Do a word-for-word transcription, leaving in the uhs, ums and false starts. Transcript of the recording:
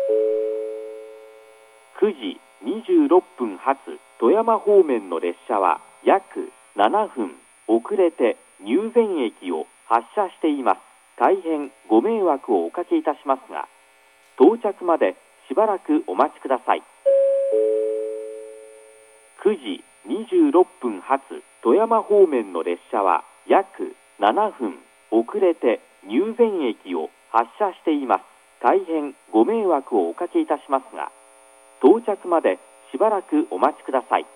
くじにじゅうろっぷん発富山方面の列車は約ななふん遅れて入善駅を発車しています。大変ご迷惑をおかけいたしますが、到着までしばらくお待ちください。くじにじゅうろっぷん発富山方面の列車は約ななふん遅れて入善駅を発車しています。大変ご迷惑をおかけいたしますが、到着までしばらくお待ちください。